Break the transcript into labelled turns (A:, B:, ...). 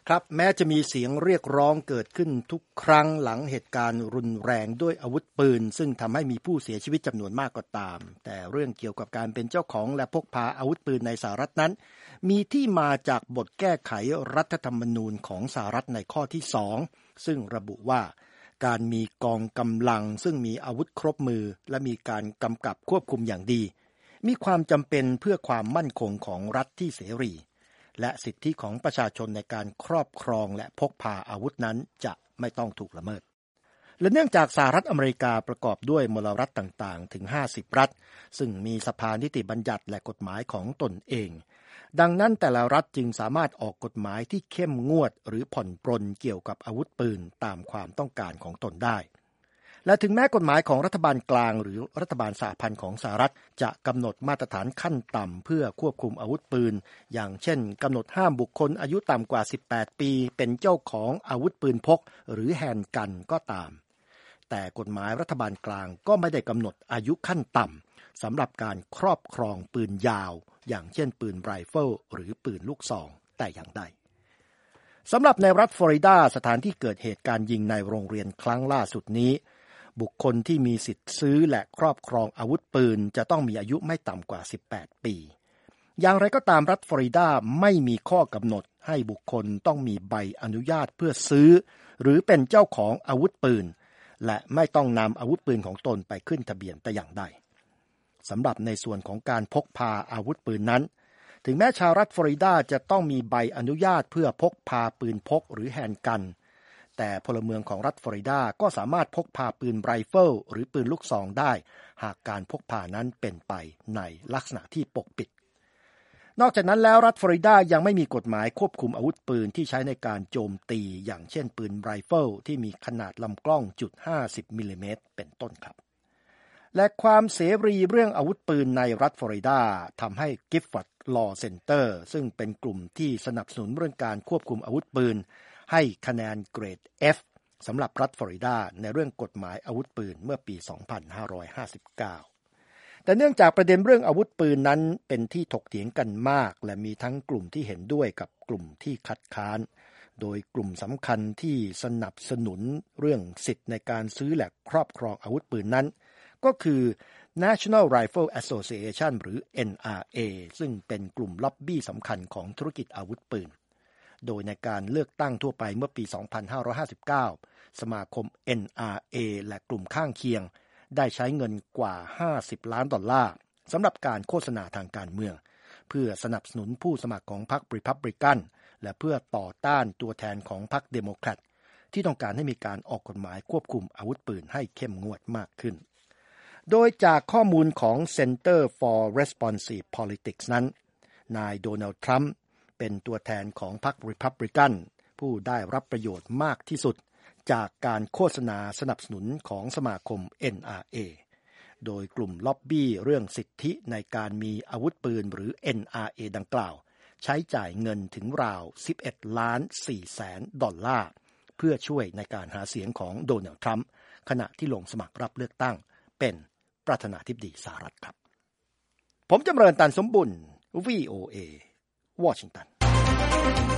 A: ครับแม้จะมีเสียงเรียกร้องเกิดขึ้นทุกครั้งหลังเหตุการณ์รุนแรงด้วยอาวุธปืนซึ่งทำให้มีผู้เสียชีวิตจำนวนมากก็ตามแต่เรื่องเกี่ยวกับการเป็นเจ้าของและพกพาอาวุธปืนในสหรัฐนั้นมีที่มาจากบทแก้ไขรัฐธรรมนูญของสหรัฐในข้อที่2ซึ่งระบุว่าการมีกองกำลังซึ่งมีอาวุธครบมือและมีการกำกับควบคุมอย่างดีมีความจำเป็นเพื่อความมั่นคงของรัฐที่เสรีและสิทธิของประชาชนในการครอบครองและพกพาอาวุธนั้นจะไม่ต้องถูกละเมิดและเนื่องจากสหรัฐอเมริกาประกอบด้วยมลรัฐต่างๆถึง50รัฐซึ่งมีสภานิติบัญญัติและกฎหมายของตนเองดังนั้นแต่ละรัฐจึงสามารถออกกฎหมายที่เข้มงวดหรือผ่อนปรนเกี่ยวกับอาวุธปืนตามความต้องการของตนได้และถึงแม้กฎหมายของรัฐบาลกลางหรือรัฐบาลสหพันธ์ของสหรัฐจะกำหนดมาตรฐานขั้นต่ำเพื่อควบคุมอาวุธปืนอย่างเช่นกำหนดห้ามบุคคลอายุต่ำกว่า18ปีเป็นเจ้าของอาวุธปืนพกหรือแฮนด์กันก็ตามแต่กฎหมายรัฐบาลกลางก็ไม่ได้กำหนดอายุขั้นต่ำสำหรับการครอบครองปืนยาวอย่างเช่นปืนไรเฟิลหรือปืนลูกซองแต่อย่างใดสำหรับในรัฐฟลอริดาสถานที่เกิดเหตุการณ์ยิงในโรงเรียนครั้งล่าสุดนี้บุคคลที่มีสิทธิ์ซื้อและครอบครองอาวุธปืนจะต้องมีอายุไม่ต่ำกว่า18ปีอย่างไรก็ตามรัฐฟลอริดาไม่มีข้อกำหนดให้บุคคลต้องมีใบอนุญาตเพื่อซื้อหรือเป็นเจ้าของอาวุธปืนและไม่ต้องนำอาวุธปืนของตนไปขึ้นทะเบียนแต่อย่างใดสำหรับในส่วนของการพกพาอาวุธปืนนั้นถึงแม้ชาวรัฐฟลอริดาจะต้องมีใบอนุญาตเพื่อพกพาปืนพกหรือแฮนด์กันแต่พลเมืองของรัฐฟลอริดาก็สามารถพกพาปืนไรเฟิลหรือปืนลูกซองได้หากการพกพานั้นเป็นไปในลักษณะที่ปกปิดนอกจากนั้นแล้วรัฐฟลอริดายังไม่มีกฎหมายควบคุมอาวุธปืนที่ใช้ในการโจมตีอย่างเช่นปืนไรเฟิลที่มีขนาดลำกล้อง.50 มิลลิเมตรเป็นต้นครับและความเสรีเรื่องอาวุธปืนในรัฐฟลอริดาทำให้ Gifford Law Center ซึ่งเป็นกลุ่มที่สนับสนุนเรื่องการควบคุมอาวุธปืนให้คะแนนเกรด F สำหรับรัฐฟลอริดาในเรื่องกฎหมายอาวุธปืนเมื่อปี 2559 แต่เนื่องจากประเด็นเรื่องอาวุธปืนนั้นเป็นที่ถกเถียงกันมากและมีทั้งกลุ่มที่เห็นด้วยกับกลุ่มที่คัดค้านโดยกลุ่มสำคัญที่สนับสนุนเรื่องสิทธิ์ในการซื้อและครอบครองอาวุธปืนนั้นก็คือ National Rifle Association หรือ NRA ซึ่งเป็นกลุ่มล็อบบี้สำคัญของธุรกิจอาวุธปืนโดยในการเลือกตั้งทั่วไปเมื่อปี 2559 สมาคม NRA และกลุ่มข้างเคียงได้ใช้เงินกว่า$50 ล้านสำหรับการโฆษณาทางการเมืองเพื่อสนับสนุนผู้สมัครของพรรครีพับลิกันและเพื่อต่อต้านตัวแทนของพรรคเดโมแครตที่ต้องการให้มีการออกกฎหมายควบคุมอาวุธปืนให้เข้มงวดมากขึ้นโดยจากข้อมูลของ Center for Responsive Politics นั้นนายโดนัลด์ทรัมป์เป็นตัวแทนของพรรครีพับลิกันผู้ได้รับประโยชน์มากที่สุดจากการโฆษณาสนับสนุนของสมาคม NRA โดยกลุ่มล็อบบี้เรื่องสิทธิในการมีอาวุธปืนหรือ NRA ดังกล่าวใช้จ่ายเงินถึงราว$11.4 แสนเพื่อช่วยในการหาเสียงของโดนัลด์ทรัมป์ขณะที่ลงสมัครรับเลือกตั้งเป็นประธานาธิบดีสหรัฐครับผมจำเริญ ตันสมบุญ VOA วอชิงตัน